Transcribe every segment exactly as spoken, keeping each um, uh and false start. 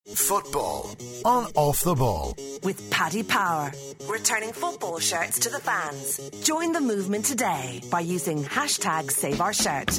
Football on Off the Ball. With Paddy Power. Returning football shirts to the fans. Join the movement today by using hashtag Save Our Shirt.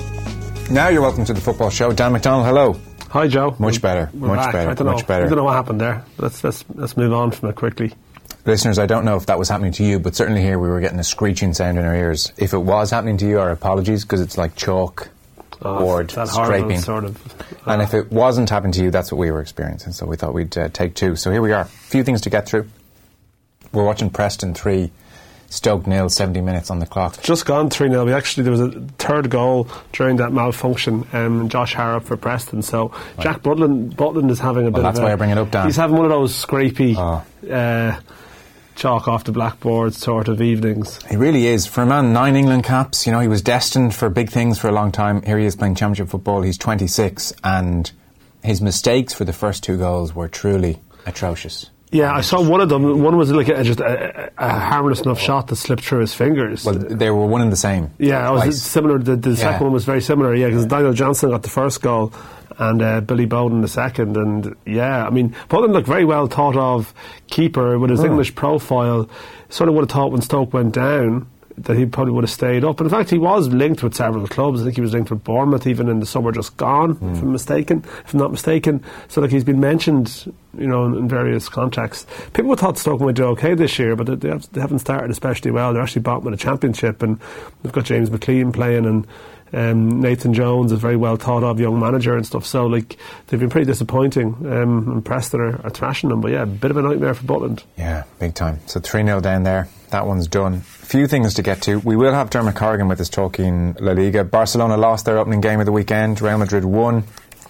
Now you're welcome to the Football Show. Dan McDonald, hello. Hi, Joe. Much better. We're much back. better. I don't much know. better. I don't know what happened there. Let's let's let's move on from it quickly. Listeners, I don't know if that was happening to you, but certainly here we were getting a screeching sound in our ears. If it was happening to you, our apologies, because it's like chalk, oh, board, that scraping. Sort of, uh, and if it wasn't happening to you, that's what we were experiencing. So we thought we'd uh, take two. So here we are. A few things to get through. We're watching Preston three, Stoke nil, seventy minutes on the clock. Just gone three nil. We actually, there was a third goal during that malfunction. Um, Josh Harrop for Preston. So right. Jack Butland, Butland is having a well, bit that's of why a, I bring it up, Dan. He's having one of those scrapey oh. uh, chalk off the blackboard sort of evenings. He really is. For a man, nine England caps, you know, he was destined for big things for a long time. Here he is playing championship football. He's twenty-six, and his mistakes for the first two goals were truly atrocious. Yeah, I saw one of them. One was like a, just a, a harmless enough shot that slipped through his fingers. Well, they were one and the same. Yeah, it was twice. similar. The, the yeah. second one was very similar. Yeah, because Daniel Johnson got the first goal, and uh, Billy Bowden the second. And yeah, I mean, Bowden looked very well thought of keeper with his oh. English profile. Sort of would have thought when Stoke went down that he probably would have stayed up. And in fact, he was linked with several clubs. I think he was linked with Bournemouth even in the summer just gone, mm. if I'm mistaken, if I'm not mistaken. So like he's been mentioned, you know, in, in various contexts. People thought Stoke might do okay this year, but they, have, they haven't started especially well. They're actually bottom of the championship, and they've got James McLean playing, and um, Nathan Jones, a very well thought of young manager and stuff. So like they've been pretty disappointing, um, and Preston are, are thrashing them. But yeah, a bit of a nightmare for Butland. Yeah, big time. So three nil down there. That one's done. Few things to get to. We will have Dermot Corrigan with us talking La Liga. Barcelona lost their opening game of the weekend. Real Madrid won.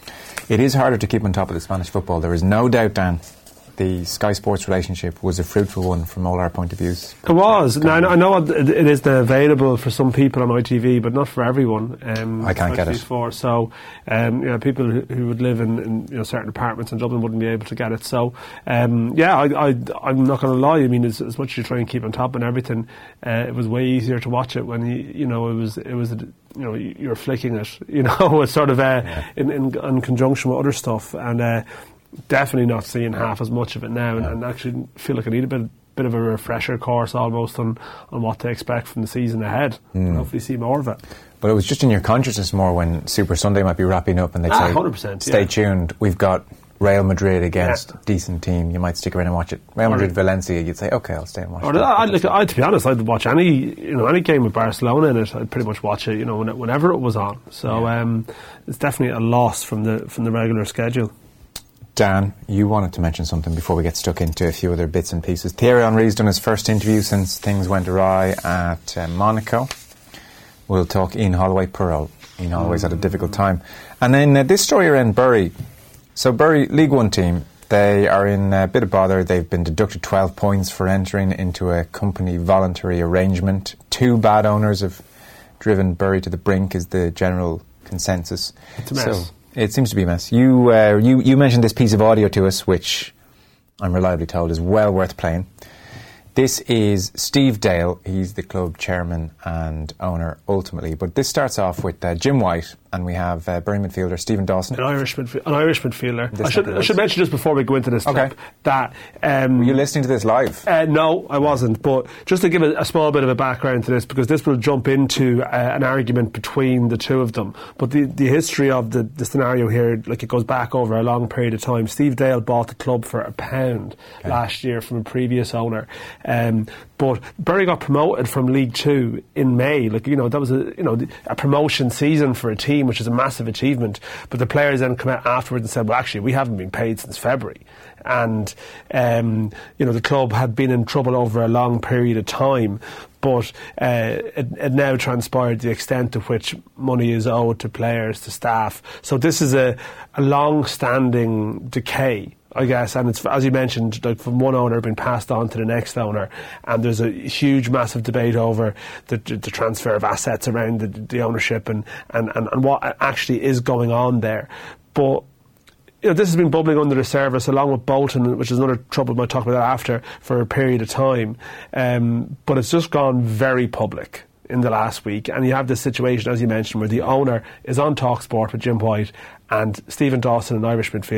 It is harder to keep on top of the Spanish football. There is no doubt, Dan, the Sky Sports relationship was a fruitful one from all our point of views. It was. Now, I know it is available for some people on I T V, but not for everyone. Um, I can't get it. For. So, um, you know, people who, who would live in, in you know, certain apartments in Dublin wouldn't be able to get it. So, um, yeah, I, I, I'm not going to lie. I mean, as, as much as you try and keep on top and everything, uh, it was way easier to watch it when you, you know, it was, it was, you know, you're flicking it, you know, it's sort of uh, yeah. in, in, in conjunction with other stuff, and. Uh, Definitely not seeing half as much of it now, and, and actually feel like I need a bit, bit of a refresher course almost on, on what to expect from the season ahead. Mm. Hopefully, see more of it. But it was just in your consciousness more when Super Sunday might be wrapping up, and they'd ah, say, one hundred percent, "Stay yeah. tuned. We've got Real Madrid against yeah. decent team. You might stick around and watch it. Real Madrid, Valencia. You'd say, okay, I'll stay and watch or it." I, like, I, to be honest, I'd watch any you know any game with Barcelona in it. I'd pretty much watch it, you know, whenever it was on. So yeah. um, it's definitely a loss from the from the regular schedule. Dan, you wanted to mention something before we get stuck into a few other bits and pieces. Thierry Henry's done his first interview since things went awry at uh, Monaco. We'll talk Ian Holloway, Perot. Ian Holloway's had a difficult time. And then uh, this story around Bury. So Bury, League One team, they are in a bit of bother. They've been deducted twelve points for entering into a company voluntary arrangement. Two bad owners have driven Bury to the brink, is the general consensus. It's a mess. So, it seems to be a mess. You, uh, you you mentioned this piece of audio to us, which I'm reliably told is well worth playing. This is Steve Dale. He's the club chairman and owner ultimately. But this starts off with uh, Jim White, and we have uh, Bury midfielder Stephen Dawson. An Irish, midf- an Irish midfielder. I should, I is. should mention just before we go into this okay. clip that... Um, Were you listening to this live? Uh, no, I wasn't. But just to give a, a small bit of a background to this, because this will jump into uh, an argument between the two of them. But the, the history of the, the scenario here, like it goes back over a long period of time. Steve Dale bought the club for a pound okay. last year from a previous owner. Um, but Bury got promoted from League Two in May. Like, you know, that was a, you know, a promotion season for a team, which is a massive achievement. But the players then come out afterwards and said, well, actually, we haven't been paid since February. And, um, you know, the club had been in trouble over a long period of time. But uh, it, it now transpired the extent to which money is owed to players, to staff. So this is a, a long-standing decay, I guess, and it's, as you mentioned, like from one owner being passed on to the next owner, and there's a huge, massive debate over the, the transfer of assets around the, the ownership and, and, and, and what actually is going on there. But you know, this has been bubbling under the surface along with Bolton, which is another trouble we might talk about that after, for a period of time. Um, but it's just gone very public in the last week. And you have this situation, as you mentioned, where the owner is on TalkSport with Jim White and Stephen Dawson, an Irish midfielder,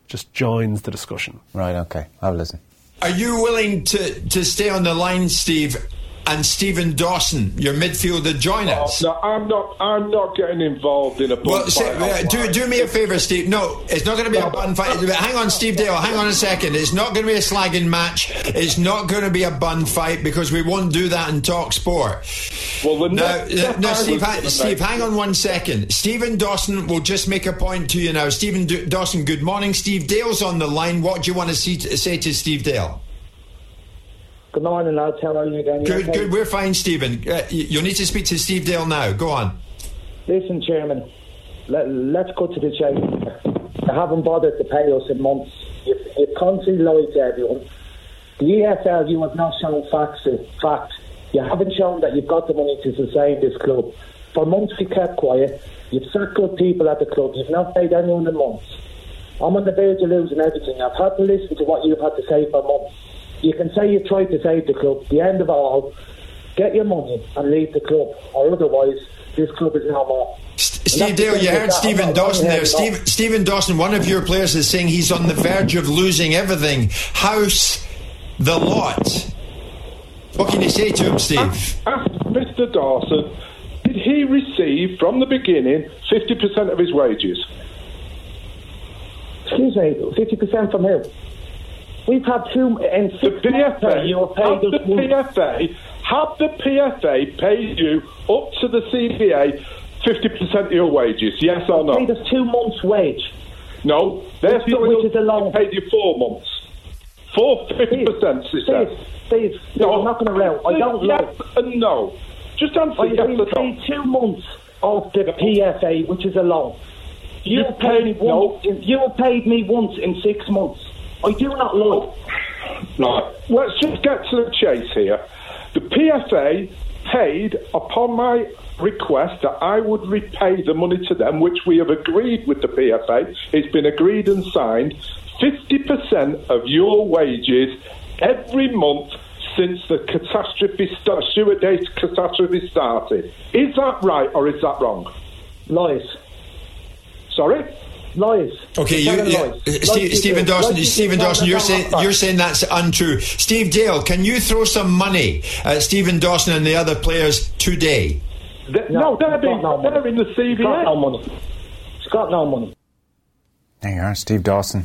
just joins the discussion. Right, okay. I'll listen. Are you willing to, to stay on the line, Steve, and Stephen Dawson, your midfielder, join us? Oh, no, I'm not. I'm not getting involved in a bun well, fight. say, uh, do do me a favour, Steve. No, it's not going to be no, a bun fight. Hang on, Steve Dale. Hang on a second. It's not going to be a slagging match. It's not going to be a bun fight because we won't do that in Talk Sport. Well, the now, next, uh, now Steve, ha- Steve, hang on one second. Stephen Dawson will just make a point to you now. Stephen D- Dawson, good morning. Steve Dale's on the line. What do you want to see to, say to Steve Dale? Good morning, lads. How are you again? Good, okay? good. We're fine, Stephen. Uh, you'll need to speak to Steve Dale now. Go on. Listen, Chairman, let, let's cut to the chase. You haven't bothered to pay us in months. You've, you've constantly lied to everyone. The E F L, you have not shown facts. facts. You haven't shown that you've got the money to sustain this club. For months you kept quiet. You've sacked good people at the club. You've not paid anyone in months. I'm on the verge of losing everything. I've had to listen to what you've had to say for months. You can say you've tried to save the club. The end of all, get your money and leave the club, or otherwise this club is no more. Steve Dale, you heard Stephen Dawson there. Steve, Stephen Dawson, one of your players, is saying he's on the verge of losing everything. House, the lot. What can you say to him, Steve? Ask, ask Mister Dawson, did he receive from the beginning fifty percent of his wages? Excuse me, fifty percent from who? We've had two in six the P F A. You were paid have the one. P F A have the P F A paid you up to the C B A fifty percent of your wages? Yes or no? Paid us two months' wage. No, they're which, still which is a long. Paid you four months. Four fifty percent. Steve, Steve, Steve, no, I'm not going to row. I don't know. Yes and no. Just answer yes or no. Paid two months of the P F A, which is a loan. You, you paid me once. No. You paid me once in six months. I do not lie. Right, let's just get to the chase here. The P F A paid upon my request that I would repay the money to them, which we have agreed with the P F A. It's been agreed and signed. fifty percent of your wages every month since the catastrophe start, Stuart Day catastrophe started. Is that right or is that wrong? Lies. Sorry? Lies. Okay, you, you, lies. Steve, lies Stephen Dawson, lies Stephen Dawson, you're saying you're saying that's untrue. Steve Dale, can you throw some money at Stephen Dawson and the other players today? The, no, no, they're, being, no they're in the C B A. He's got no money. He's got no money. There you are, Steve Dawson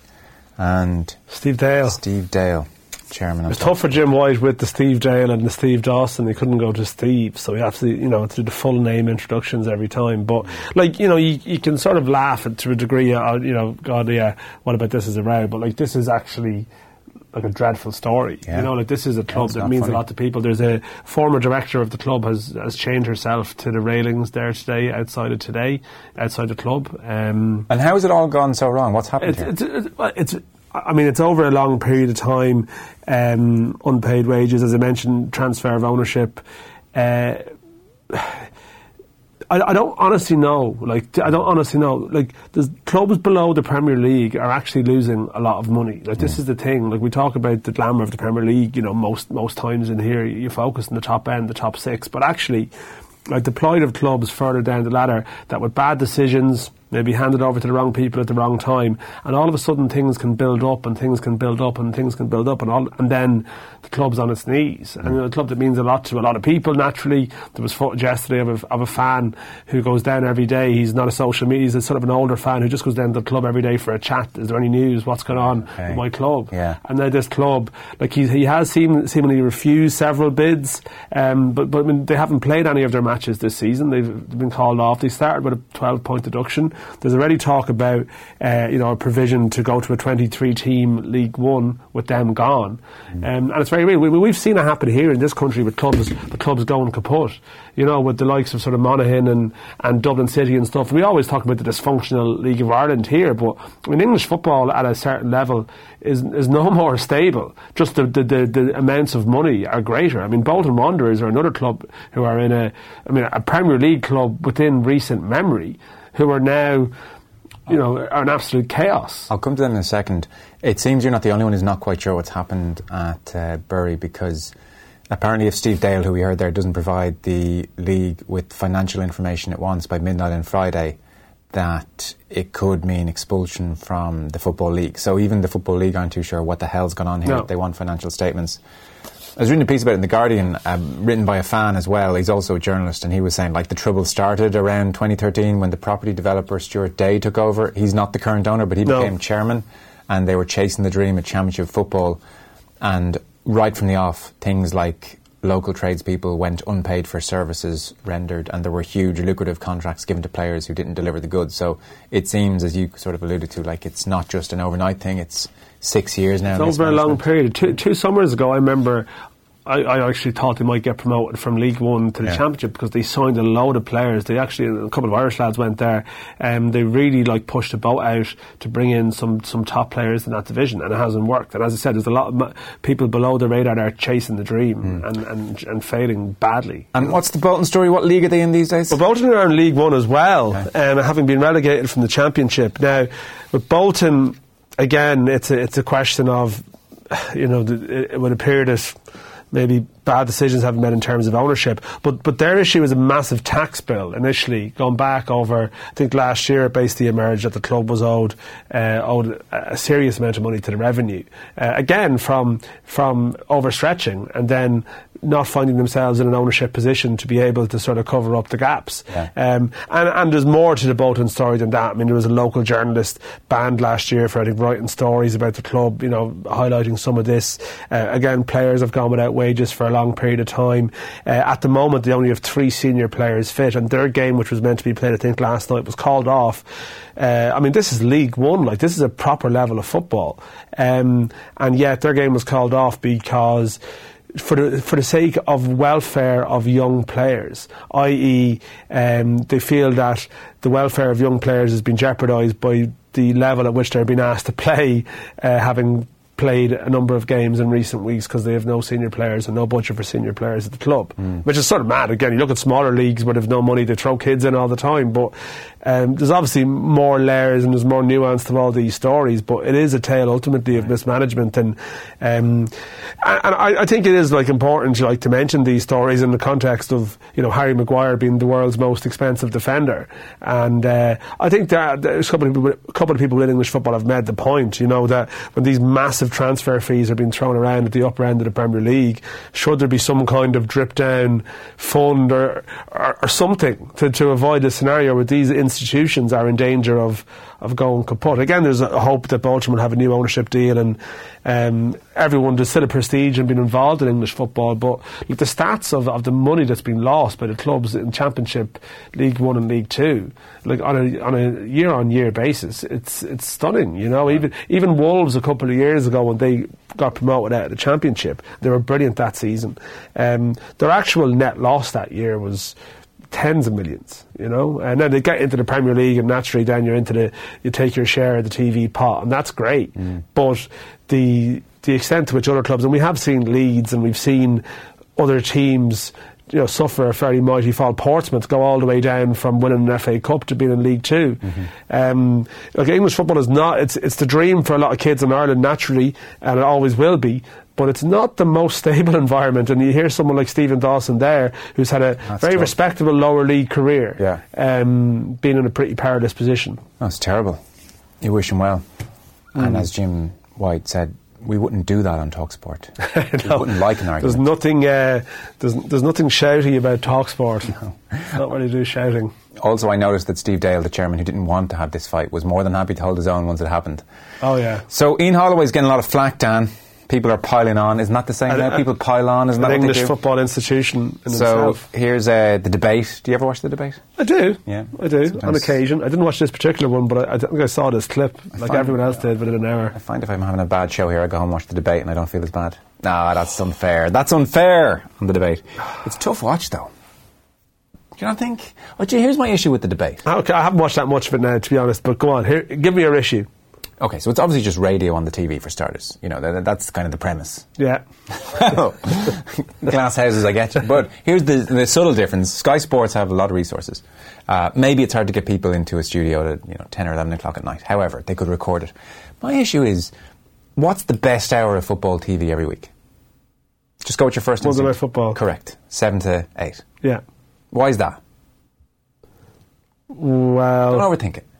and Steve Dale. Steve Dale. Chairman of it's tough for Jim White with the Steve Dale and the Steve Dawson. He couldn't go to Steve, so he have to, you know, to do the full name introductions every time. But like, you know, you, you can sort of laugh at, to a degree. Uh, you know, God, yeah, what about this as a row? But like, this is actually like a dreadful story. Yeah. You know, like this is a club yeah, that means funny. a lot to people. There's a former director of the club has has chained herself to the railings there today, outside of today, outside the club. Um, and how has it all gone so wrong? What's happened it's, here? It's, it's, it's I mean, it's over a long period of time. Um, unpaid wages, as I mentioned, transfer of ownership. Uh, I, I don't honestly know. Like, I don't honestly know. Like, the clubs below the Premier League are actually losing a lot of money. Like, this mm. is the thing. Like, we talk about the glamour of the Premier League. You know, most most times in here, you focus on the top end, the top six. But actually, like the plight of clubs further down the ladder that with bad decisions, maybe handed over to the wrong people at the wrong time, and all of a sudden things can build up and things can build up and things can build up and all, and then the club's on its knees. And you know, a club that means a lot to a lot of people, naturally. There was footage yesterday of a, of a fan who goes down every day. He's not a social media, he's a sort of an older fan who just goes down to the club every day for a chat. Is there any news? What's going on okay. with my club? Yeah. And now this club, like he, he has seem, seemingly refused several bids, um, but, but I mean, they haven't played any of their matches this season. They've been called off. They started with a twelve point deduction. There's already talk about uh, you know, a provision to go to a twenty-three team League One with them gone, mm. um, and it's very real. We, we've seen it happen here in this country with clubs, the clubs going kaput. You know, with the likes of sort of Monaghan and, and Dublin City and stuff. We always talk about the dysfunctional League of Ireland here, but I mean, English football at a certain level is is no more stable. Just the, the, the, the amounts of money are greater. I mean, Bolton Wanderers are another club who are in a, I mean, a Premier League club within recent memory, who are now, you know, are an absolute chaos. I'll come to that in a second. It seems you're not the only one who's not quite sure what's happened at uh, Bury, because apparently if Steve Dale, who we heard there, doesn't provide the league with financial information it wants by midnight on Friday, that it could mean expulsion from the Football League. So even the Football League aren't too sure what the hell's gone on here. No. They want financial statements. I was reading a piece about it in The Guardian, um, written by a fan as well. He's also a journalist, and he was saying, like, the trouble started around twenty thirteen when the property developer Stuart Day took over. He's not the current owner, but he No. became chairman, and they were chasing the dream of championship football. And right from the off, things like local tradespeople went unpaid for services rendered, and there were huge lucrative contracts given to players who didn't deliver the goods. So it seems, as you sort of alluded to, like it's not just an overnight thing, it's six years now. It's over a long period. Two, two summers ago, I remember I, I actually thought they might get promoted from League One to the Yeah. Championship because they signed a load of players. They actually, a couple of Irish lads went there, and they really like pushed the boat out to bring in some, some top players in that division, and it hasn't worked. And as I said, there's a lot of ma- people below the radar that are chasing the dream and, and and failing badly. And what's the Bolton story? What league are they in these days? Well, Bolton are in League One as well, Okay. um, having been relegated from the Championship. Now, with Bolton, again, it's a, it's a question of, you know, th- it would appear that maybe bad decisions haven't been made in terms of ownership, but but their issue is a massive tax bill initially, going back over, I think last year it basically emerged that the club was owed uh, owed a serious amount of money to the revenue, uh, again from from overstretching and then not finding themselves in an ownership position to be able to sort of cover up the gaps. Yeah. Um, and, and there's more to the Bolton story than that. I mean, there was a local journalist banned last year for, I think, writing stories about the club, you know, highlighting some of this. Uh, again, players have gone without wages for a long period of time. Uh, at the moment, they only have three senior players fit, and their game, which was meant to be played, I think, last night, was called off. Uh, I mean, this is League One, like, this is a proper level of football. Um, and yet, their game was called off because for the for the sake of welfare of young players, that is, um, they feel that the welfare of young players has been jeopardised by the level at which they're being asked to play, uh, having played a number of games in recent weeks because they have no senior players and no budget for senior players at the club, mm. which is sort of mad. Again, you look at smaller leagues where they've no money, they throw kids in all the time, but um, there's obviously more layers and there's more nuance to all these stories, but it is a tale ultimately of mismanagement, and um, and I, I think it is like important like to mention these stories in the context of, you know, Harry Maguire being the world's most expensive defender, and uh, I think that there's a couple of people, a couple of people in English football have made the point, you know, that when these massive transfer fees are being thrown around at the upper end of the Premier League, should there be some kind of drip down fund or, or, or something to, to avoid a scenario where these institutions are in danger of, of going kaput. Again, there's a hope that Bolton will have a new ownership deal, and um, everyone, there's still a prestige in being involved in English football, but like, the stats of, of the money that's been lost by the clubs in Championship, League One and League Two, like on a on a year on year basis, it's it's stunning, you know. Even even Wolves a couple of years ago, when they got promoted out of the Championship, they were brilliant that season. Um, their actual net loss that year was tens of millions, you know, and then they get into the Premier League, and naturally then you're into the, you take your share of the T V pot, and that's great. Mm. But the the extent to which other clubs, and we have seen Leeds and we've seen other teams, you know, suffer a fairly mighty fall. Portsmouth go all the way down from winning an F A Cup to being in League Two. Mm-hmm. Um, like, English football is not, it's it's the dream for a lot of kids in Ireland naturally, and it always will be, but it's not the most stable environment. And you hear someone like Stephen Dawson there, who's had a That's very tough. respectable lower league career, Yeah. um, being in a pretty perilous position. That's terrible. You wish him well. Mm. And as Jim White said, we wouldn't do that on TalkSport. No, we wouldn't like an argument. There's nothing, uh, there's, there's nothing shouty about TalkSport. No. Not really do shouting. Also, I noticed that Steve Dale, the chairman, who didn't want to have this fight, was more than happy to hold his own once it happened. Oh, yeah. So Ian Holloway's getting a lot of flack, Dan. People are piling on. Isn't that the same now? People pile on. Isn't an that what English they do? football institution in So itself. here's uh, the debate. Do you ever watch the debate? I do. Yeah. I do, Sometimes. on occasion. I didn't watch this particular one, but I, I think I saw this clip, like find- everyone else did, within an hour. I find if I'm having a bad show here, I go home and watch the debate and I don't feel as bad. Nah, that's unfair. That's unfair on the debate. It's a tough watch, though. Do you not think? Oh, gee, here's my issue with the debate. Okay, I haven't watched that much of it now, to be honest, but go on, here, give me your issue. Okay, so it's obviously just radio on the T V for starters. You know, that, that's kind of the premise. Yeah. Well, glass houses, I get you. But here's the, the subtle difference. Sky Sports have a lot of resources. Uh, maybe it's hard to get people into a studio at, you know, ten or eleven o'clock at night. However, they could record it. My issue is, what's the best hour of football T V every week? Just go with your first Monday instinct. Night Football. Correct. Seven to eight. Yeah. Why is that? Well, Don't overthink it.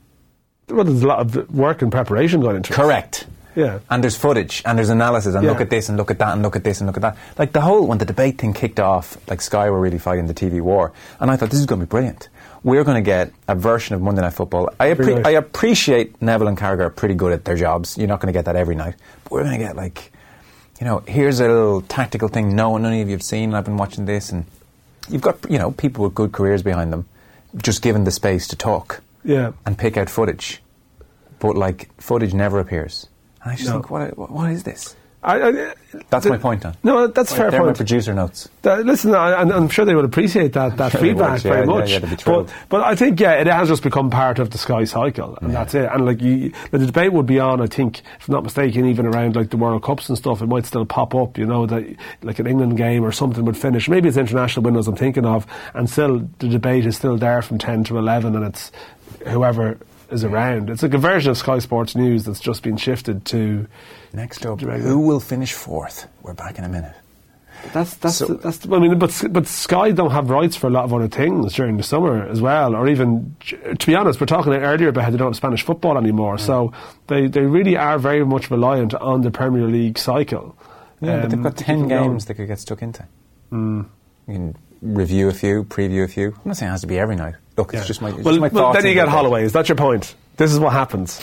Well, there's a lot of work and preparation going into it. Correct. Yeah. And there's footage, and there's analysis, and Yeah. look at this, and look at that, and look at this, and look at that. Like, the whole, when the debate thing kicked off, like, Sky were really fighting the T V war, and I thought, this is going to be brilliant. We're going to get a version of Monday Night Football. I, appre- I appreciate Neville and Carragher are pretty good at their jobs. You're not going to get that every night. But we're going to get, like, you know, here's a little tactical thing no none of you have seen, I've been watching this, and you've got, you know, people with good careers behind them, just given the space to talk Yeah. and pick out footage. But, like, footage never appears. And I just No. think, what, what, what is this? I, I, That's the, my point, Don. No, that's Right, fair they're point. my producer notes. That, listen, I, and I'm sure they would appreciate that, that sure they feedback would, yeah, very yeah, much. yeah, they'd be but, thrilled. but I think, yeah, it has just become part of the Sky cycle, and Yeah. that's it. And like, you, the debate would be on, I think, if I'm not mistaken, even around like the World Cups and stuff. It might still pop up, you know, that like an England game or something would finish. Maybe it's international windows I'm thinking of, and still the debate is still there from ten to eleven, and it's whoever is around. It's like a version of Sky Sports News that's just been shifted to. Next up, Direct- who will finish fourth? We're back in a minute. That's that's So- the, that's. The, I mean, but but Sky don't have rights for a lot of other things during the summer as well, or even to be honest, we're talking earlier about how they don't have Spanish football anymore. So they, they really are very much reliant on the Premier League cycle. Yeah, but um, they've got to ten keep them games going. they could get stuck into. Mm. You can review a few, preview a few. I'm not saying it has to be every night. Look, Yeah. it's just my, it's well, just my well, thoughts. then you into get it. Holloway. Is that your point? This is what happens.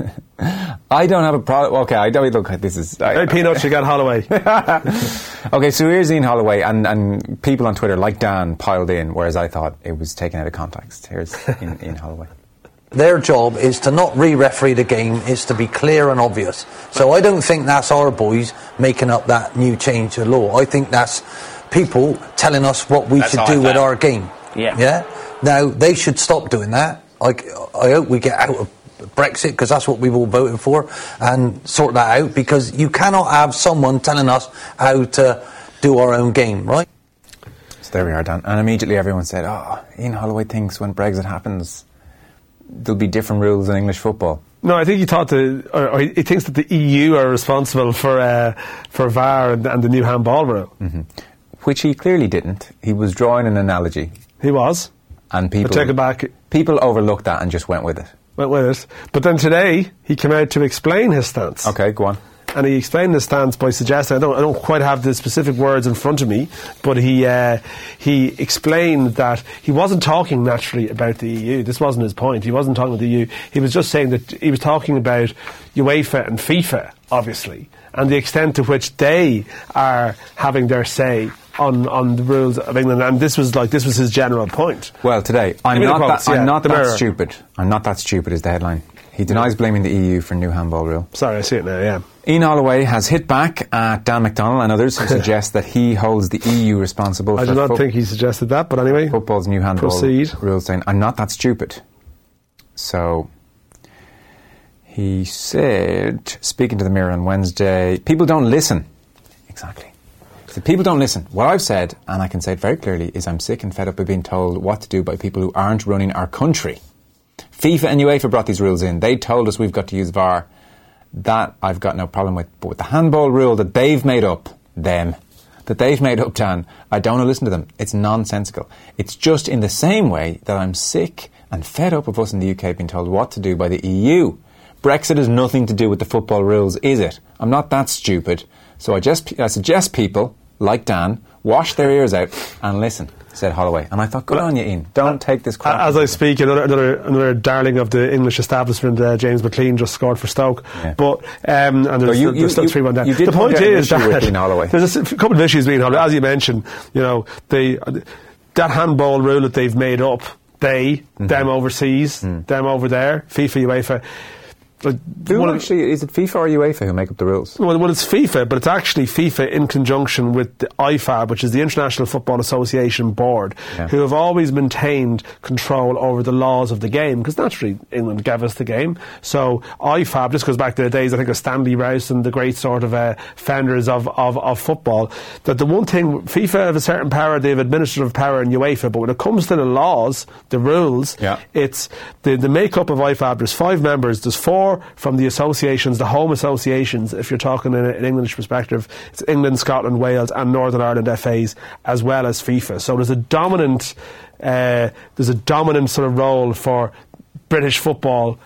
I don't have a problem. Okay, I don't look. This is. I, Hey, Peanuts, you got Holloway. Okay, so here's Ian Holloway, and, and people on Twitter, like Dan, piled in, whereas I thought it was taken out of context. Here's Ian, Ian Holloway. Their job is to not re-referee the game, is to be clear and obvious. So I don't think that's our boys making up that new change to law. I think that's people telling us what we That's should how do I with felt. our game. Yeah. Yeah? Now, they should stop doing that. I, I hope we get out of Brexit, because that's what we've all voted for, and sort that out, because you cannot have someone telling us how to do our own game, right? So there we are, Dan. And immediately everyone said, oh, Ian Holloway thinks when Brexit happens, there'll be different rules in English football. No, I think he thought the, or, or he thinks that the E U are responsible for uh, for V A R and, and the new handball rule. Mm-hmm. Which he clearly didn't. He was drawing an analogy. He was. And people, I take it back. people overlooked that and just went with it. Went with it. But then today, he came out to explain his stance. Okay, go on. And he explained his stance by suggesting, I don't, I don't quite have the specific words in front of me, but he uh, he explained that he wasn't talking naturally about the E U. This wasn't his point. He wasn't talking about the E U. He was just saying that he was talking about UEFA and FIFA, obviously, and the extent to which they are having their say on, on the rules of England. And this was like this was his general point. Well, today, I'm Give me the not, quotes, that, yeah, I'm not the that mirror. stupid. I'm not that stupid is the headline. He denies blaming the E U for new handball rule. Sorry, I see it now, yeah. Ian Holloway has hit back at Dan McDonnell and others who suggest that he holds the E U responsible I for do not fo- think he suggested that, but anyway. football's new handball Proceed. rules, saying, I'm not that stupid. So, he said, speaking to the Mirror on Wednesday, people don't listen. Exactly. He said, people don't listen. What I've said, and I can say it very clearly, is I'm sick and fed up of being told what to do by people who aren't running our country. FIFA and UEFA brought these rules in. They told us we've got to use V A R. That I've got no problem with. But with the handball rule that they've made up, them, that they've made up, Dan, I don't want to listen to them. It's nonsensical. It's just in the same way that I'm sick and fed up of us in the U K being told what to do by the E U. Brexit has nothing to do with the football rules, is it? I'm not that stupid. So I, just, I suggest people, like Dan, wash their ears out and listen, said Holloway. And I thought, good on you, Ian. Don't take this crap. As I speak, another another, another darling of the English establishment, uh, James McLean, just scored for Stoke. Yeah. But um, and there's, So you- there's you- still three one down. you did The point point out an is issue with that Ian Holloway. there's a s- couple of issues with Ian Holloway. As you mentioned, you know, they, that handball rule that they've made up, they, Mm-hmm. them overseas, Mm. them over there, FIFA, UEFA. Like, Who one of- actually, is it FIFA or UEFA who make up the rules? Well, well, it's FIFA, but it's actually FIFA in conjunction with the I F A B, which is the International Football Association Board, Yeah. who have always maintained control over the laws of the game, because naturally England gave us the game. So I F A B, this goes back to the days, I think, of Stanley Rouse and the great sort of uh, founders of, of, of football, that the one thing, FIFA have a certain power, they have administrative power in UEFA, but when it comes to the laws, the rules, Yeah. it's the, the makeup of I F A B, there's five members, there's four from the associations, the home associations, if you're talking in an English perspective, it's England, Scotland, Wales and Northern Ireland F As, as well as FIFA. So there's a dominant uh, there's a dominant sort of role for British football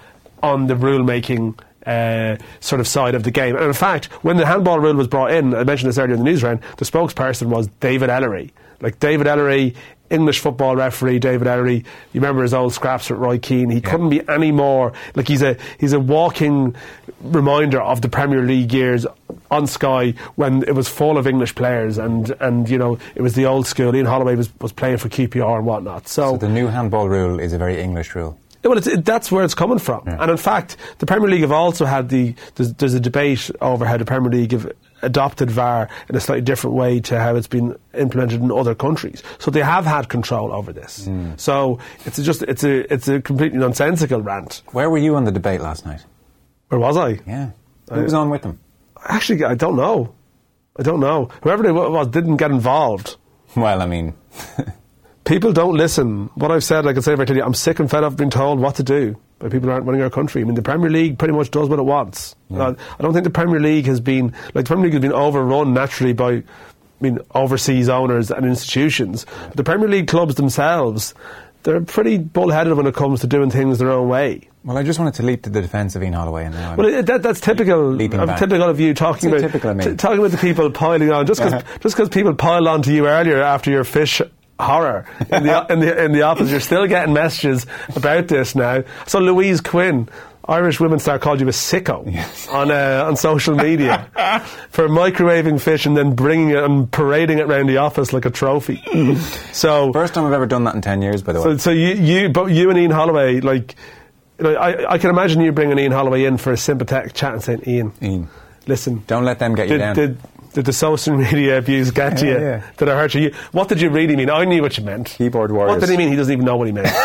on the rule making uh, sort of side of the game. And in fact, when the handball rule was brought in, I mentioned this earlier in the news round, the spokesperson was David Ellery. Like David Ellery, English football referee David Ellery. You remember his old scraps with Roy Keane. He yeah. couldn't be any more like he's a he's a walking reminder of the Premier League years on Sky when it was full of English players and, and you know it was the old school. Ian Holloway was, was playing for Q P R and whatnot. So, so the new handball rule is a very English rule. Well, it's, it, that's where it's coming from. Yeah. And in fact, the Premier League have also had the there's, there's a debate over how the Premier League have adopted V A R in a slightly different way to how it's been implemented in other countries. So they have had control over this. Mm. So it's just it's a it's a completely nonsensical rant. Where were you on the debate last night? Where was I? Yeah, who was on with them? Actually, I don't know. I don't know. Whoever it was didn't get involved. Well, I mean, people don't listen. What I've said, I can say right to you, I'm sick and fed up being told what to do by people who aren't running our country. I mean, the Premier League pretty much does what it wants. Yeah. I don't think the Premier League has been, like, the Premier League has been overrun naturally by, I mean, overseas owners and institutions. But the Premier League clubs themselves, they're pretty bullheaded when it comes to doing things their own way. Well, I just wanted to leap to the defence of Ian Holloway, and now I'm well, that, that's typical. Of, typical of you talking about of t- talking about the people piling on. Just because uh-huh. just because people piled on to you earlier after your fish horror in the in the in the office, you're still getting messages about this now. So Louise Quinn, Irish women's star, called you a sicko yes. on uh, on social media for microwaving fish and then bringing it and parading it around the office like a trophy. So first time I've ever done that in ten years, by the way. So, so you you but you and Ian Holloway, like. You know, I, I can imagine you bringing Ian Holloway in for a sympathetic chat and saying, Ian, Ian, listen, don't let them get did, you down. Did, did the social media abuse get to yeah, you? Yeah. Did I hurt you? What did you really mean? I knew what you meant. Keyboard warriors. What did he mean? He doesn't even know what he meant.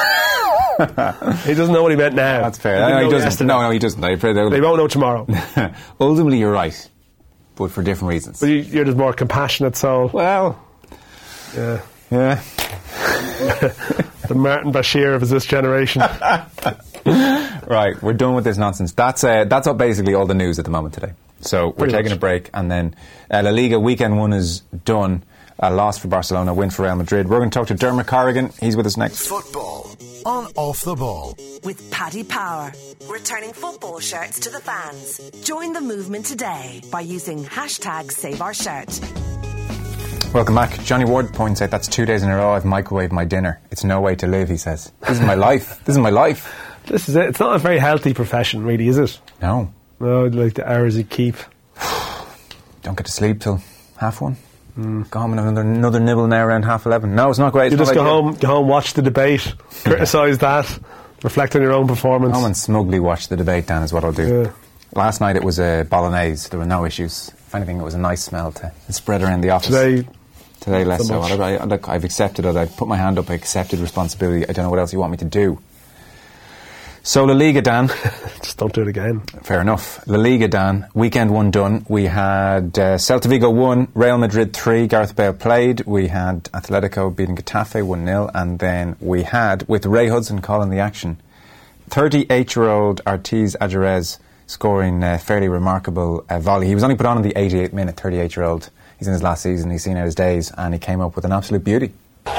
He doesn't know what he meant now. That's fair. No, he doesn't. Yesterday. No, no, he doesn't. I pray they won't know tomorrow. Ultimately, you're right, but for different reasons. But you, you're just more compassionate soul. Well, yeah, yeah. The Martin Bashir of this generation. Right, we're done with this nonsense. That's uh, that's up basically all the news at the moment today. So we're Pretty taking much. a break, and then uh, La Liga weekend one is done. A loss for Barcelona, win for Real Madrid. We're going to talk to Dermot Corrigan. He's with us next. Football on Off the Ball with Paddy Power, returning football shirts to the fans. Join the movement today by using hashtag Save Our Shirt. Welcome back. Johnny Ward points out that's two days in a row I've microwaved my dinner. It's no way to live, he says. This is my life. This is my life. This is it. It's not a very healthy profession, really, is it? No. No, like the hours you keep. Don't get to sleep till half one. Mm. Go home and have another, another nibble now around half eleven. No, it's not great. You it's just go idea. home, go home, watch the debate, criticise that, reflect on your own performance. Go home and smugly watch the debate, Dan, is what I'll do. Yeah. Last night it was a bolognese. There were no issues. If anything, it was a nice smell to spread around the office. Today, Today less so. so I, I, look, I've accepted it. I've put my hand up. I accepted responsibility. I don't know what else you want me to do. So La Liga, Dan. Just don't do it again. Fair enough. La Liga, Dan. Weekend one done. We had uh, Celta Vigo one, Real Madrid three. Gareth Bale played. We had Atletico beating Getafe one nil. And then we had, with Ray Hudson calling the action, thirty-eight-year-old Ortiz Ajarez scoring a fairly remarkable uh, volley. He was only put on in the eighty-eighth minute, thirty-eight-year-old. He's in his last season. He's seen out his days. And he came up with an absolute beauty.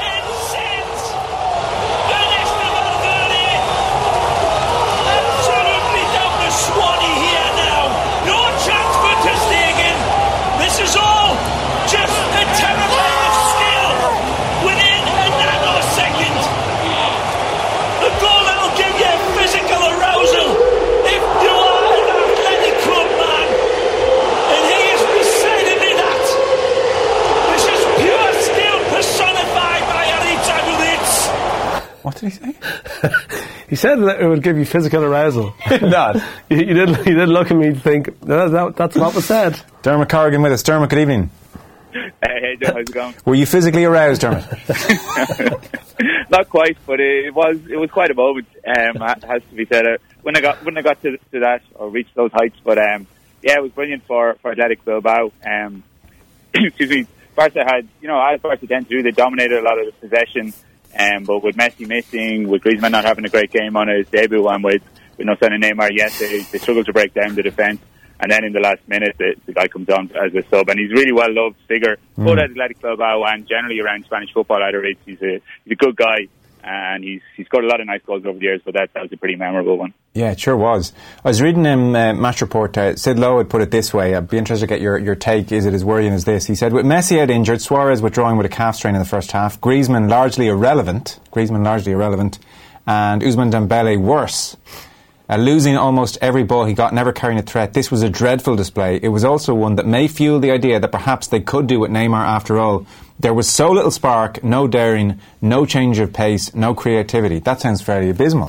What did he say? He said that it would give you physical arousal. No. you, you, didn't, you didn't look at me and think, that, that, that's what was said. Dermot Corrigan with us. Dermot, good evening. Hey, hey, how's it going? Were you physically aroused, Dermot? Not quite, but it was it was quite a moment. Um, has to be said. Uh, when I got when I got to, to that or reached those heights, but um, yeah, it was brilliant for for Athletic Bilbao. Um, excuse me, Barca had you know as Barca tend to do, they dominated a lot of the possession. Um, but with Messi missing, with Griezmann not having a great game on his debut, and with with no sign of Neymar yet, they, they struggled to break down the defence. And then in the last minute, the, the guy comes on as a sub, and he's a really well loved figure, mm. both at Athletic Bilbao and generally around Spanish football. Either he's a he's a good guy, and he's he's scored a lot of nice goals over the years, but that, that was a pretty memorable one. Yeah, it sure was. I was reading him uh, match report. Uh, Sid Lowe had put it this way. I'd be interested to get your, your take. Is it as worrying as this? He said, with Messi out injured, Suarez withdrawing with a calf strain in the first half, Griezmann largely irrelevant, Griezmann largely irrelevant, and Ousmane Dembele worse. Uh, losing almost every ball he got, never carrying a threat. This was a dreadful display. It was also one that may fuel the idea that perhaps they could do with Neymar after all. There was so little spark, no daring, no change of pace, no creativity. That sounds fairly abysmal.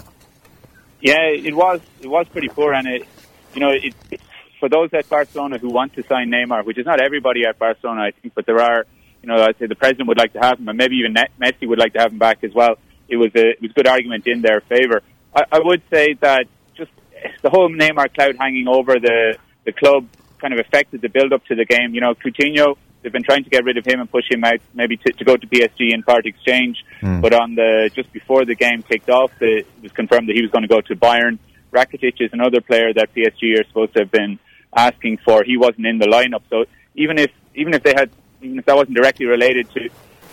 Yeah, it was. It was pretty poor, and it, you know, it, it, for those at Barcelona who want to sign Neymar, which is not everybody at Barcelona, I think, but there are, you know, I'd say the president would like to have him, and maybe even Messi would like to have him back as well. It was a, it was a good argument in their favour. I, I would say that just the whole Neymar cloud hanging over the the club kind of affected the build-up to the game. You know, Coutinho, they've been trying to get rid of him and push him out, maybe to, to go to P S G in part exchange. Mm. But on the just before the game kicked off, the, it was confirmed that he was going to go to Bayern. Rakitic is another player that P S G are supposed to have been asking for. He wasn't in the lineup, so even if even if they had, even if that wasn't directly related to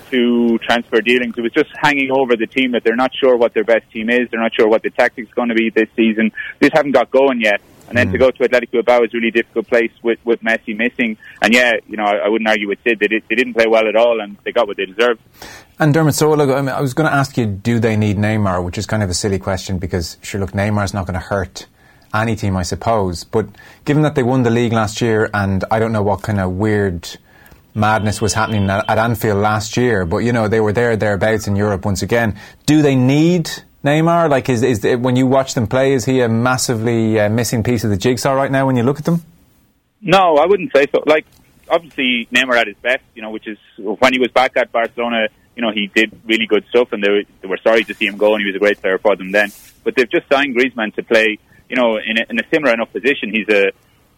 to transfer dealings, it was just hanging over the team that they're not sure what their best team is. They're not sure what the tactics is going to be this season. They just haven't got going yet. And then mm. to go to Athletic Bilbao is a really difficult place with, with Messi missing. And yeah, you know, I, I wouldn't argue with Sid. They, did, they didn't play well at all, and they got what they deserved. And Dermot, so look, I, mean, I was going to ask you, do they need Neymar? Which is kind of a silly question because, sure, look, Neymar's not going to hurt any team, I suppose. But given that they won the league last year, and I don't know what kind of weird madness was happening at, at Anfield last year, but, you know, they were there, thereabouts in Europe once again. Do they need Neymar? Like, is is the, when you watch them play, is he a massively uh, missing piece of the jigsaw right now when you look at them? No, I wouldn't say so. Like, obviously, Neymar at his best, you know, which is when he was back at Barcelona, you know, he did really good stuff, and they were, they were sorry to see him go, and he was a great player for them then. But they've just signed Griezmann to play, you know, in a, in a similar enough position. He's a,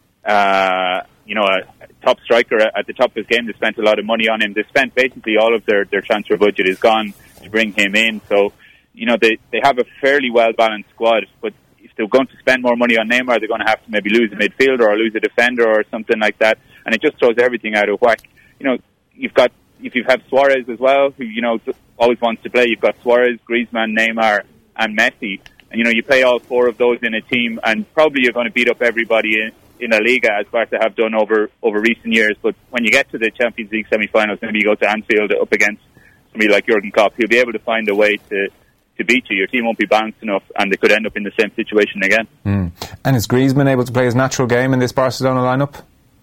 uh, you know, a top striker at the top of his game. They spent a lot of money on him. They spent basically all of their, their transfer budget is gone to bring him in. So, you know, they, they have a fairly well-balanced squad, but if they're going to spend more money on Neymar, they're going to have to maybe lose a midfielder or lose a defender or something like that, and it just throws everything out of whack. You know, you've got, if you have Suarez as well, who, you know, always wants to play, you've got Suarez, Griezmann, Neymar, and Messi, and, you know, you play all four of those in a team, and probably you're going to beat up everybody in, in La Liga, as Barca have done over, over recent years, but when you get to the Champions League semi-finals, maybe you go to Anfield up against somebody like Jurgen Klopp, he'll be able to find a way to to beat you. Your team won't be balanced enough, and they could end up in the same situation again. Mm. And is Griezmann able to play his natural game in this Barcelona lineup?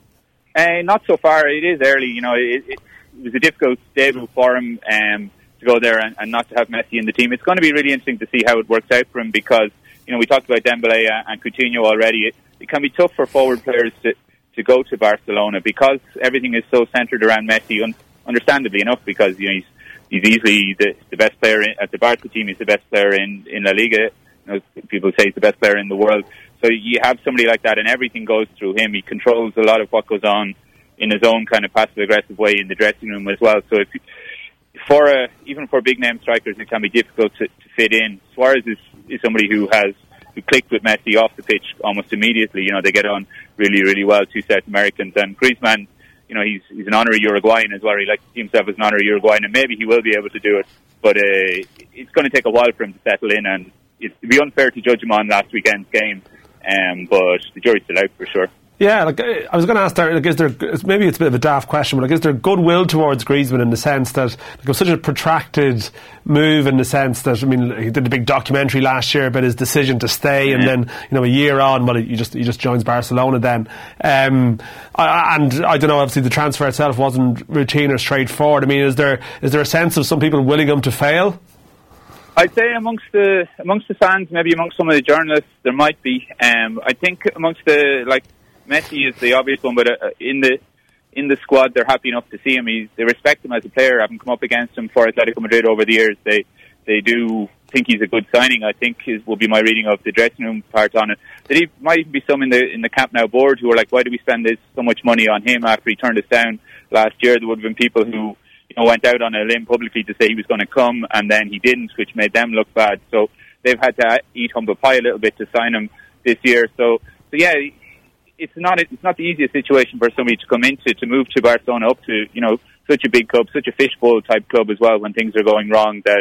Uh, not so far. It is early. You know, it, it, it was a difficult debut for him um, to go there and, and not to have Messi in the team. It's going to be really interesting to see how it works out for him because, you know, we talked about Dembele and Coutinho already. It, it can be tough for forward players to, to go to Barcelona because everything is so centred around Messi, un- understandably enough, because, you know, he's He's easily the, the best player in, at the Barca team. He's the best player in, in La Liga. You know, people say he's the best player in the world. So you have somebody like that, and everything goes through him. He controls a lot of what goes on in his own kind of passive-aggressive way in the dressing room as well. So if for a, even for big-name strikers, it can be difficult to, to fit in. Suarez is, is somebody who has who clicked with Messi off the pitch almost immediately. You know, they get on really, really well, two South Americans. And Griezmann, you know, he's he's an honorary Uruguayan as well. He likes to see himself as an honorary Uruguayan, and maybe he will be able to do it. But uh, it's going to take a while for him to settle in, and it'd be unfair to judge him on last weekend's game. Um, but the jury's still out for sure. Yeah, like I was going to ask there, like, is there, maybe it's a bit of a daft question, but like, is there goodwill towards Griezmann in the sense that like, it was such a protracted move in the sense that, I mean, he did a big documentary last year about his decision to stay, and then, you know, a year on, well, he just he just joins Barcelona then. Um, I, and I don't know, obviously the transfer itself wasn't routine or straightforward. I mean, is there is there a sense of some people willing him to fail? I'd say amongst the amongst the fans, maybe amongst some of the journalists, there might be. Um, I think amongst the, like, Messi is the obvious one, but uh, in the in the squad, they're happy enough to see him. He's, they respect him as a player, having come up against him for Atletico Madrid over the years. They they do think he's a good signing. I think is will be my reading of the dressing room part on it. That he might even be some in the in the Camp Nou board who are like, why do we spend this so much money on him after he turned us down last year? There would have been people who, you know, went out on a limb publicly to say he was going to come, and then he didn't, which made them look bad. So they've had to eat humble pie a little bit to sign him this year. So so yeah. It's not it's not the easiest situation for somebody to come into, to move to Barcelona up to, you know, such a big club, such a fishbowl type club as well when things are going wrong, that it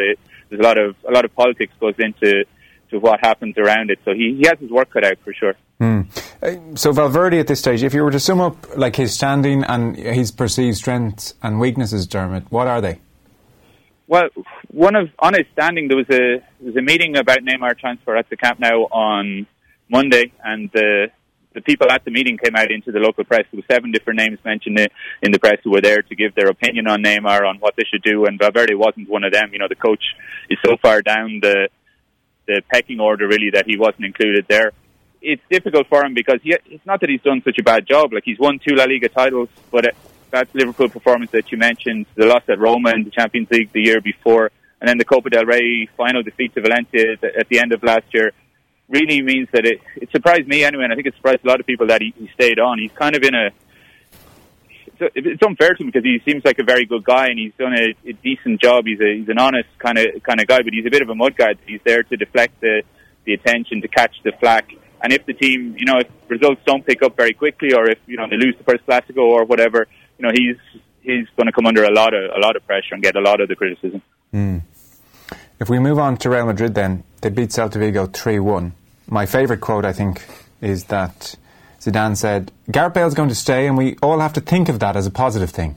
there's a lot of a lot of politics goes into to what happens around it. So he, he has his work cut out for sure. Mm. Uh, so Valverde at this stage, if you were to sum up like his standing and his perceived strengths and weaknesses, Dermot, what are they? Well, one of on his standing, there was a there was a meeting about Neymar transfer at the Camp Nou on Monday, and the the people at the meeting came out into the local press. There were seven different names mentioned in the press who were there to give their opinion on Neymar, on what they should do, and Valverde wasn't one of them. You know, the coach is so far down the the pecking order, really, that he wasn't included there. It's difficult for him because he, it's not that he's done such a bad job. Like, he's won two La Liga titles, but it, that Liverpool performance that you mentioned, the loss at Roma in the Champions League the year before, and then the Copa del Rey final defeat to Valencia at the end of last year, really means that it, it surprised me anyway, and I think it surprised a lot of people that he, he stayed on. He's kind of in a... It's, it's unfair to him because he seems like a very good guy and he's done a, a decent job. He's a, he's an honest kind of kind of guy, but he's a bit of a mudguard. He's there to deflect the, the attention, to catch the flack. And if the team, you know, if results don't pick up very quickly, or if, you know, they lose the first Clásico or whatever, you know, he's he's going to come under a lot of a lot of pressure and get a lot of the criticism. Mm. If we move on to Real Madrid, then they beat Celta Vigo three one. My favourite quote, I think, is that Zidane said, "Gareth Bale's going to stay, and we all have to think of that as a positive thing."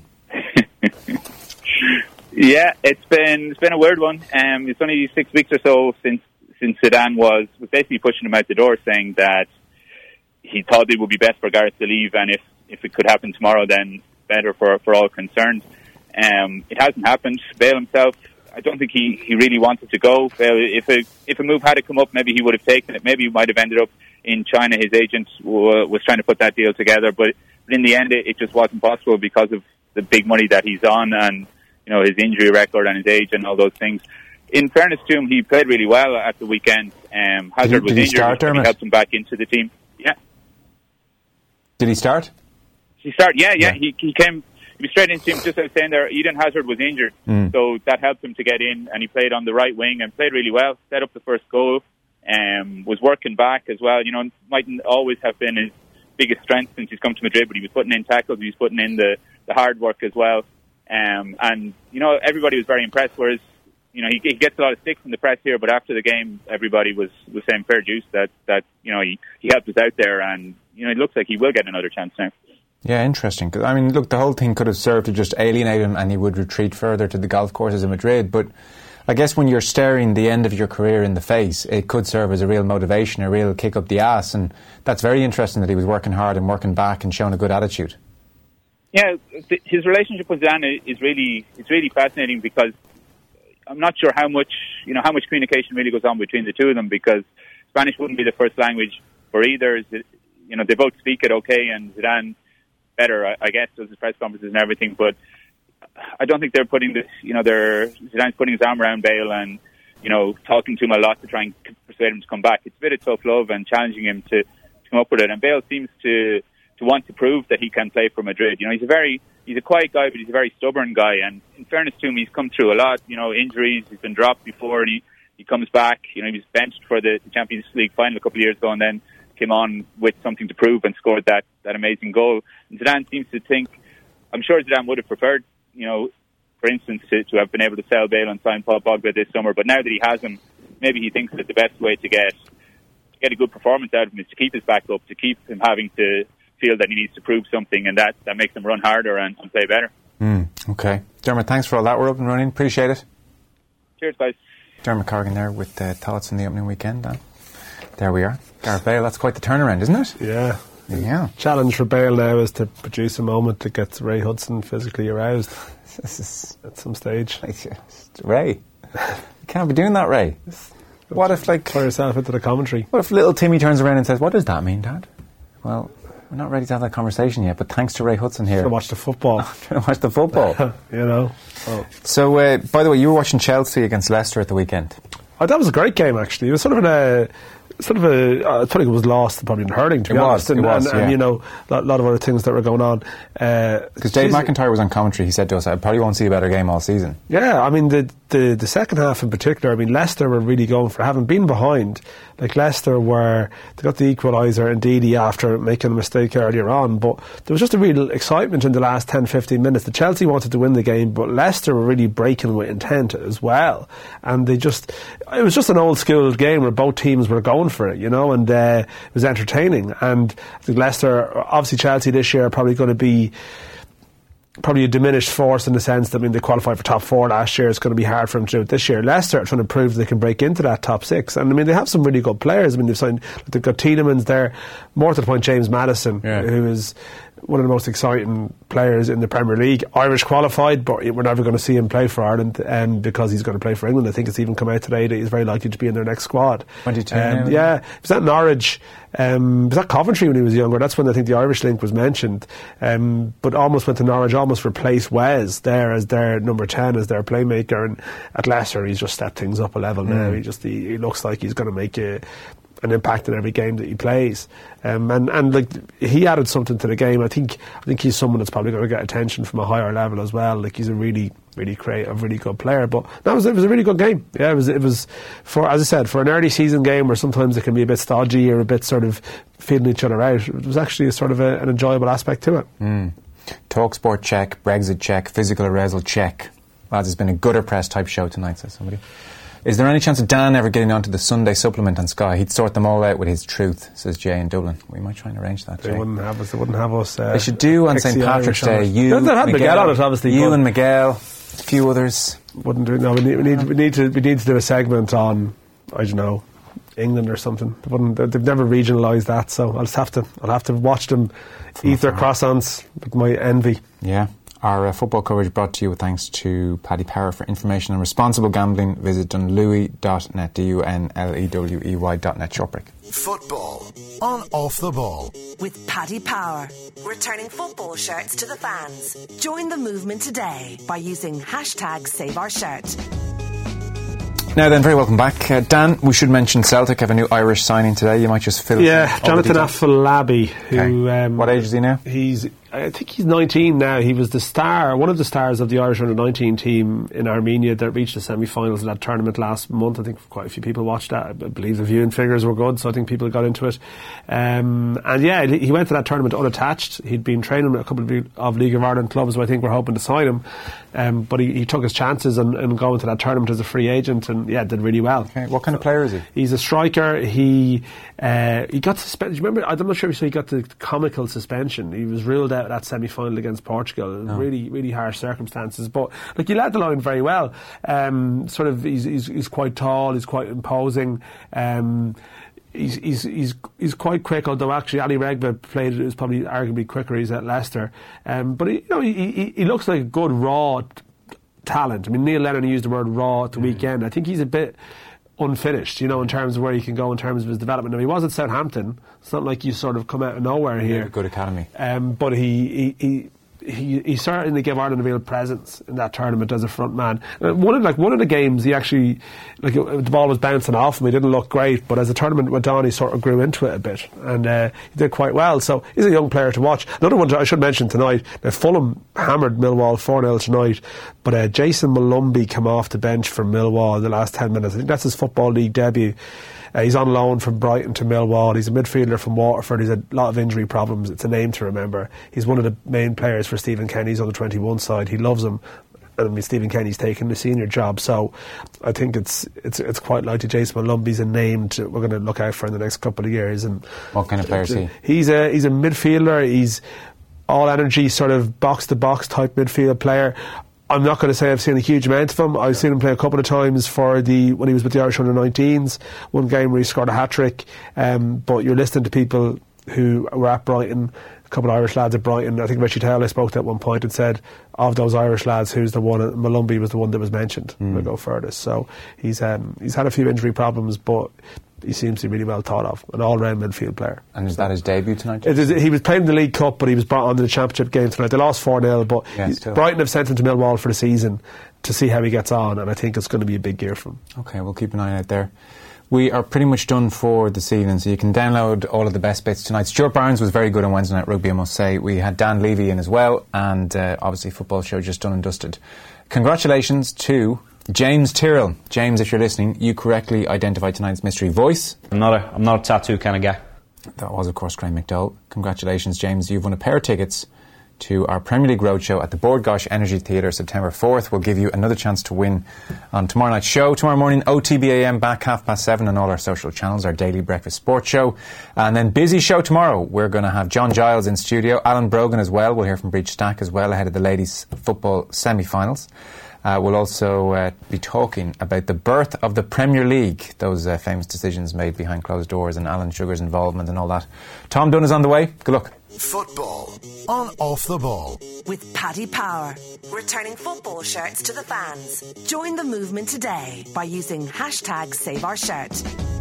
Yeah, it's been it's been a weird one. Um, it's only six weeks or so since since Zidane was was basically pushing him out the door, saying that he thought it would be best for Gareth to leave, and if, if it could happen tomorrow, then better for for all concerned. Um, it hasn't happened. Bale himself, I don't think he, he really wanted to go. Bale, if a if a move had to come up, maybe he would have taken it. Maybe he might have ended up in China. His agent w- was trying to put that deal together, but in the end, it, it just wasn't possible because of the big money that he's on, and you know, his injury record and his age and all those things. In fairness to him, he played really well at the weekend. Um, Hazard did he, was did he injured, start, and he helped him back into the team. Yeah. Did he start? He started, yeah, yeah. yeah. He he came, he was straight into him, just as I was saying there, Eden Hazard was injured, mm. so that helped him to get in, and he played on the right wing and played really well, set up the first goal, um, was working back as well. You know, mightn't always have been his biggest strength since he's come to Madrid, but he was putting in tackles, he was putting in the, the hard work as well. Um, and, you know, everybody was very impressed, whereas, you know, he, he gets a lot of sticks in the press here, but after the game, everybody was, was saying fair juice that, that, you know, he, he helped us out there, and, you know, it looks like he will get another chance now. Yeah, interesting. Cause, I mean, look, the whole thing could have served to just alienate him and he would retreat further to the golf courses in Madrid, but I guess when you're staring the end of your career in the face, it could serve as a real motivation, a real kick up the ass, and that's very interesting that he was working hard and working back and showing a good attitude. Yeah, th- his relationship with Zidane is really it's really fascinating because I'm not sure how much you know how much communication really goes on between the two of them, because Spanish wouldn't be the first language for either. You know, they both speak it okay, and Zidane better, I, I guess, does his press conferences and everything. But I don't think they're putting this. You know, they're Zidane's putting his arm around Bale and you know talking to him a lot to try and persuade him to come back. It's a bit of tough love and challenging him to, to come up with it. And Bale seems to. to want to prove that he can play for Madrid. You know, he's a very, he's a quiet guy, but he's a very stubborn guy, and in fairness to him, he's come through a lot, you know, injuries, he's been dropped before, and he, he comes back, you know, he was benched for the, the Champions League final a couple of years ago, and then came on with something to prove and scored that, that amazing goal. And Zidane seems to think, I'm sure Zidane would have preferred, you know, for instance, to, to have been able to sell Bale and sign Paul Pogba this summer, but now that he has him, maybe he thinks that the best way to get, to get a good performance out of him is to keep his back up, to keep him having to feel that he needs to prove something, and that, that makes him run harder and, and play better. Mm, okay. Dermot, thanks for all that. We're up and running. Appreciate it. Cheers, guys. Dermot Corrigan there with uh, thoughts on the opening weekend, Dan. There we are. Gareth Bale, that's quite the turnaround, isn't it? Yeah. Yeah. Challenge for Bale now is to produce a moment that gets Ray Hudson physically aroused This is at some stage. Ray, you can't be doing that, Ray. What if, like... Pour yourself into the commentary. What if little Timmy turns around and says, what does that mean, Dad? Well... we're not ready to have that conversation yet, but thanks to Ray Hudson here. Trying to watch the football. Trying to watch the football. you know. Oh. So, uh, by the way, you were watching Chelsea against Leicester at the weekend. Oh, that was a great game, actually. It was sort of a sort of a, I think it was lost probably in hurling, to be it honest. Was, and, it was, and, yeah. and, you know, a lot, lot of other things that were going on. Because uh, Dave McIntyre was on commentary, he said to us, I probably won't see a better game all season. Yeah, I mean, the, the, the second half in particular, I mean, Leicester were really going for, having been behind, like Leicester were, they got the equaliser indeed after making a mistake earlier on, but there was just a real excitement in the last ten fifteen minutes. The Chelsea wanted to win the game, but Leicester were really breaking with intent as well, and they just, it was just an old school game where both teams were going for it, you know, and uh, it was entertaining. And I think Leicester, obviously Chelsea this year are probably going to be probably a diminished force in the sense that, I mean, they qualified for top four last year. It's going to be hard for them to do it this year. Leicester are trying to prove they can break into that top six, and I mean, they have some really good players. I mean, they've signed, they've got Tielemans there, more to the point James Maddison, yeah. who is one of the most exciting players in the Premier League. Irish qualified, but we're never going to see him play for Ireland um, because he's going to play for England. I think it's even come out today that he's very likely to be in their next squad. twenty-two Um, yeah, he was at Norwich. Um, was at Coventry when he was younger. That's when I think the Irish link was mentioned. Um, but almost went to Norwich, almost replaced Wes there as their number ten, as their playmaker. And at Leicester, he's just stepped things up a level mm. now. He just he, he looks like he's going to make a an impact in every game that he plays, um, and and like he added something to the game. I think I think he's someone that's probably going to get attention from a higher level as well. Like he's a really really creative, really good player. But that was it was a really good game. Yeah, it was it was for, as I said, for an early season game where sometimes it can be a bit stodgy or a bit sort of feeling each other out. It was actually a sort of a, an enjoyable aspect to it. Mm. Talksport check, Brexit check, physical arousal check. Lads, it's been a gutter press type show tonight, says somebody. Is there any chance of Dan ever getting onto the Sunday supplement on Sky? He'd sort them all out with his truth, says Jay in Dublin. We might try and arrange that, They Jay. wouldn't have us. They wouldn't have us. Uh, they should do on Saint Patrick's Day. You, they had Miguel, Miguel on it, obviously. You and Miguel, a few others. Wouldn't do. No, we need, we need, we need to, we need to do a segment on, I don't know, England or something. They wouldn't, they've never regionalised that, so I'll just have to, I'll have to watch them From eat their croissants with my envy. Yeah. Our uh, football coverage brought to you with thanks to Paddy Power. For information on responsible gambling, visit dunlewy dot net, D U N L E W E Y dot net. Shortbreak. Football on Off the Ball. With Paddy Power, returning football shirts to the fans. Join the movement today by using hashtag Save Our Shirt. Now then, very welcome back. Uh, Dan, we should mention Celtic have a new Irish signing today. You might just fill Yeah, Jonathan Afolabi, who... Okay. Um, what age is he now? He's... I think he's nineteen now. He was the star, one of the stars of the Irish under nineteen team in Armenia that reached the semi-finals of that tournament last month. I think quite a few people watched that. I believe the viewing figures were good, so I think people got into it. Um, and yeah, he went to that tournament unattached. He'd been training with a couple of League of Ireland clubs who I think were hoping to sign him. Um, but he, he took his chances and, and going to that tournament as a free agent, and yeah, did really well. Okay. What kind of player is he? He's a striker. He uh, he got suspended. Remember, I'm not sure if he got the comical suspension. He was ruled out of that semi-final against Portugal. No. Really, really harsh circumstances. But like, he led the line very well. Um, sort of, he's, he's he's quite tall. He's quite imposing. Um, He's, he's he's he's quite quick, although actually Ali Regba played is probably arguably quicker. He's at Leicester, um, but he, you know he, he he looks like a good raw t- talent. I mean, Neil Lennon used the word raw at the mm. weekend. I think he's a bit unfinished, you know, in terms of where he can go in terms of his development. Now, he was at Southampton. It's not like you sort of come out of nowhere here. Yeah, good academy, um, but he he. he He, he certainly gave Ireland a real presence in that tournament as a front man. Uh, one of like one of the games, he actually like it, the ball was bouncing off him. He didn't look great, but as the tournament went on, he sort of grew into it a bit, and uh, he did quite well. So he's a young player to watch. Another one I should mention tonight. Now, Fulham hammered Millwall four nil tonight, but uh, Jason Malumbi came off the bench for Millwall in the last ten minutes. I think that's his Football League debut. Uh, he's on loan from Brighton to Millwall. He's a midfielder from Waterford. He's a lot of injury problems. It's a name to remember. He's one of the main players for Stephen Kenny's under twenty-one side. He loves him. I mean, Stephen Kenny's taking the senior job, so I think it's it's it's quite likely Jason Malumbi's a name to, we're going to look out for in the next couple of years. And what kind of player is he? He's a he's a midfielder. He's all energy, sort of box to box type midfield player. I'm not going to say I've seen a huge amount of him. I've seen him play a couple of times for the when he was with the Irish under nineteens. One game where he scored a hat trick. Um, but you're listening to people who were at Brighton. A couple of Irish lads at Brighton. I think Richie Taylor spoke to at one point and said, of those Irish lads, who's the one? Malumbi was the one that was mentioned. Mm. We'll go furthest. So he's um, he's had a few injury problems, but he seems to be really well thought of. An all-round midfield player. And is that his debut tonight? It is, he was playing the League Cup, but he was brought on to the Championship game tonight. They lost four nil, but yeah, he, Brighton have sent him to Millwall for the season to see how he gets on, and I think it's going to be a big year for him. Okay, we'll keep an eye out there. we are pretty much done for this evening, so you can download all of the best bits tonight. Stuart Barnes was very good on Wednesday Night Rugby, I must say. We had Dan Levy in as well, and uh, obviously Football Show just done and dusted. Congratulations to James Tyrrell. James, if you're listening, you correctly identified tonight's mystery voice. I'm not a, I'm not a tattoo kind of guy. That was, of course, Graham McDowell. Congratulations, James. You've won a pair of tickets to our Premier League Roadshow at the Bord Gáis Energy Theatre September fourth. We'll give you another chance to win on tomorrow night's show. Tomorrow morning, O T B A M, back half past seven on all our social channels, our daily breakfast sports show. And then busy show tomorrow. We're going to have John Giles in studio, Alan Brogan as well. We'll hear from Breach Stack as well ahead of the ladies' football semi-finals. Uh, we'll also uh, be talking about the birth of the Premier League, those uh, famous decisions made behind closed doors and Alan Sugar's involvement and all that. Tom Dunn is on the way. Good luck. Football on Off the Ball. With Paddy Power, returning football shirts to the fans. Join the movement today by using hashtag Save Our Shirt.